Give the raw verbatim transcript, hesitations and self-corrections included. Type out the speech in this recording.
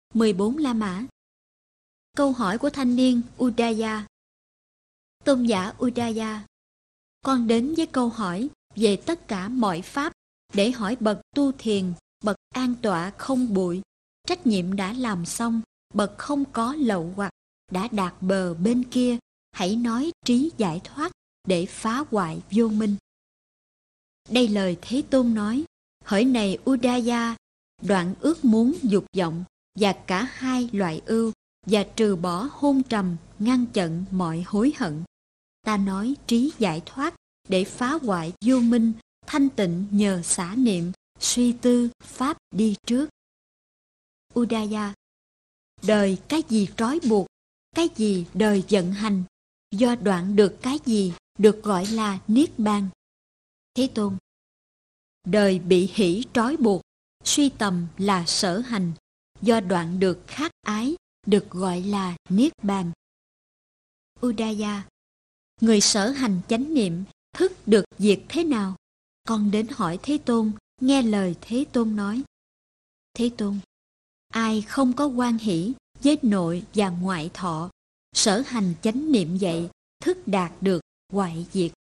mười bốn La Mã. Câu hỏi của thanh niên Udaya. Tôn giả Udaya, con đến với câu hỏi về tất cả mọi pháp để hỏi bậc tu thiền, bậc an tọa không bụi, trách nhiệm đã làm xong, bậc không có lậu hoặc, đã đạt bờ bên kia, hãy nói trí giải thoát để phá hoại vô minh. Đây lời Thế Tôn nói: hỡi này Udaya, đoạn ước muốn dục vọng và cả hai loại ưu, và trừ bỏ hôn trầm, ngăn chặn mọi hối hận. Ta nói trí giải thoát để phá hoại vô minh, thanh tịnh nhờ xả niệm, suy tư pháp đi trước. Udaya, đời cái gì trói buộc, cái gì đời vận hành, do đoạn được cái gì được gọi là niết bàn. Thế Tôn, đời bị hỷ trói buộc, suy tầm là sở hành, do đoạn được khát ái được gọi là niết bàn. Udaya, người sở hành chánh niệm thức được diệt thế nào? Con đến hỏi Thế Tôn, nghe lời Thế Tôn nói. Thế Tôn, ai không có hoan hỷ với nội và ngoại thọ, sở hành chánh niệm vậy, thức đạt được hoại diệt.